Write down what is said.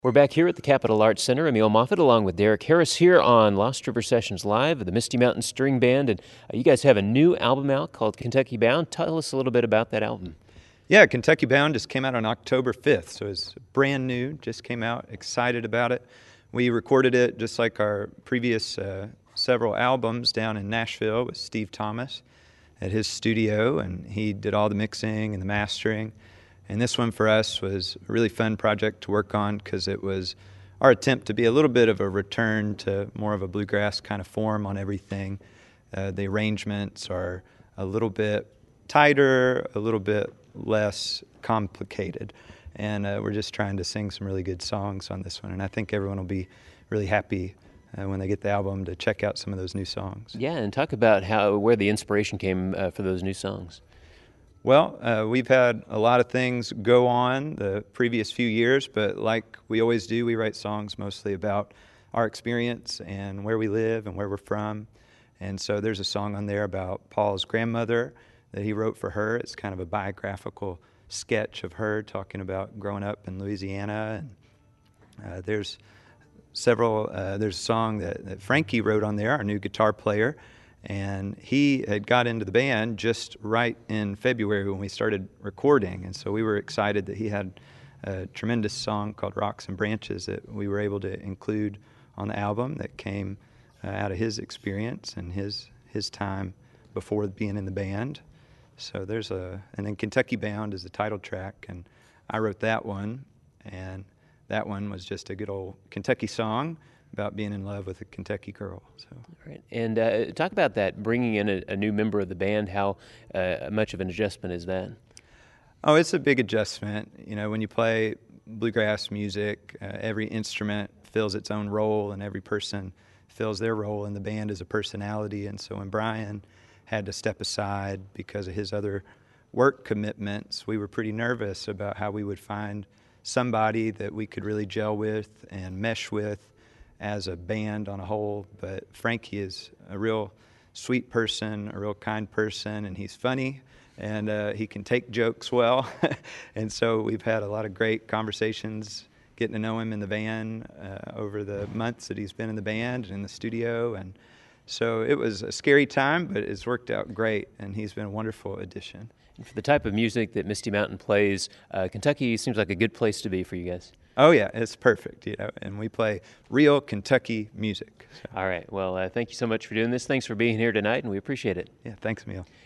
We're back here at the Capitol Arts Center. Emil Moffitt along with Derek Harris here on Lost River Sessions Live of the Misty Mountain String Band. And you guys have a new album out called Kentucky Bound. Tell us a little bit about that album. Yeah, Kentucky Bound just came out on October 5th, so it's brand new, just came out, excited about it. We recorded it just like our previous several albums down in Nashville with Steve Thomas at his studio, and he did all the mixing and the mastering. And this one for us was a really fun project to work on because it was our attempt to be a little bit of a return to more of a bluegrass kind of form on everything. The arrangements are a little bit tighter, a little bit less complicated. And we're just trying to sing some really good songs on this one. And I think everyone will be really happy when they get the album to check out some of those new songs. Yeah, and talk about where the inspiration came for those new songs. Well, we've had a lot of things go on the previous few years, but like we always do, we write songs mostly about our experience and where we live and where we're from. And so there's a song on there about Paul's grandmother that he wrote for her. It's kind of a biographical sketch of her talking about growing up in Louisiana. And there's a song that Frankie wrote on there, our new guitar player. And he had got into the band just right in February when we started recording. And so we were excited that he had a tremendous song called Rocks and Branches that we were able to include on the album that came out of his experience and his time before being in the band. So and then Kentucky Bound is the title track, and I wrote that one. And that one was just a good old Kentucky song about being in love with a Kentucky girl. So. Right. And talk about that, bringing in a new member of the band. How much of an adjustment is that? Oh, it's a big adjustment. You know, when you play bluegrass music, every instrument fills its own role, and every person fills their role in the band as a personality. And so when Brian had to step aside because of his other work commitments, we were pretty nervous about how we would find somebody that we could really gel with and mesh with as a band on a whole. But Frankie is a real sweet person, a real kind person, and he's funny, and he can take jokes well. And so we've had a lot of great conversations getting to know him in the van over the months that he's been in the band and in the studio. And so it was a scary time, but it's worked out great, and he's been a wonderful addition. And for the type of music that Misty Mountain plays, Kentucky seems like a good place to be for you guys. Oh, yeah, it's perfect, and we play real Kentucky music. So. All right. Well, thank you so much for doing this. Thanks for being here tonight, and we appreciate it. Yeah, thanks, Emil.